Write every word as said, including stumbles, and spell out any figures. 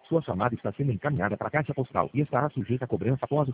Sua chamada está sendo encaminhada para a caixa postal e estará sujeita a cobrança após o